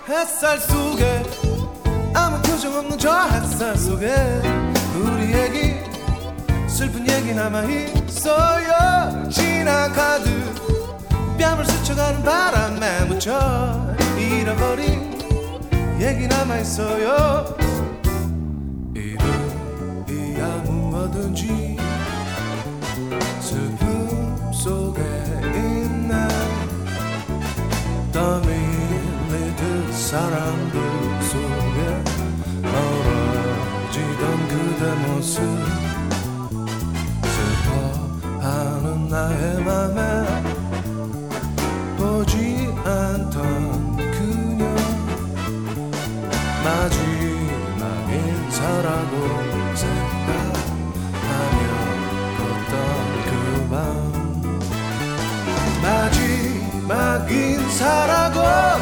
햇살 속에 아무 표정 없는 저 햇살 속에 우리 얘기 슬픈 얘기 남아있어요. 지나가듯 뺨을 스쳐가는 바람에 묻혀 잃어버린 얘기 남아있어요. 이름이야 무엇든지 슬픔 속에 있네. 떠밀리듯 사람들 속에 멀어지던 그대 모습 슬퍼하는 나의 맘에 보지 않던 그녀 마지막 인사라고 생각하며 걷던 그 밤 마지막 인사라고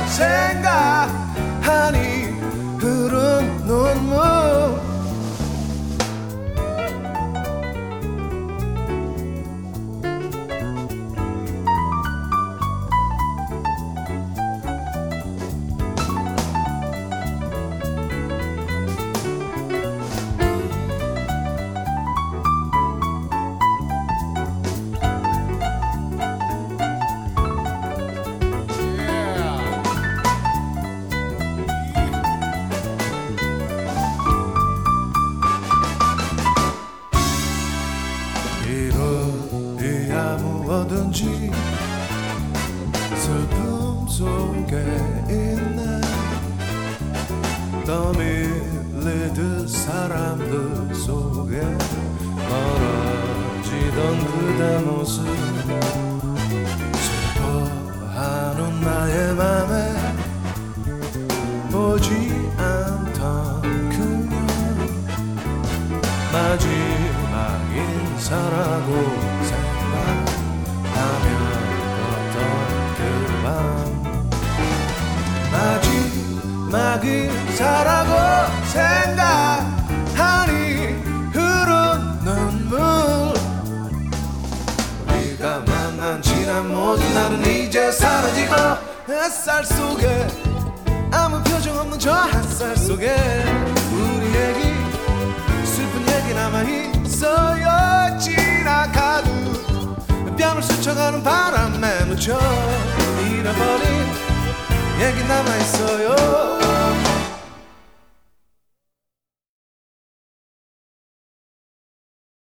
생각하니 흐른 눈물 이루어야 무엇든지 슬픔 속에 있네. 떠밀리듯 사람들 속에 멀어지던 그대 모습 슬퍼하는 나의 맘에 보지 않던 그녀 마지막 인사라고 생각하며 걷던 그 밤 마지막 인사라고 생각하니 흐른 눈물 우리가 만난 지난 모든 날은 이제 사라지고 햇살 속에 아무 표정 없는 저 햇살 속에 우리 얘기 슬픈 얘기 남아있어요. 지나가듯 뺨을 스쳐가는 바람에 묻혀 잃어버린 얘기 남아있어요.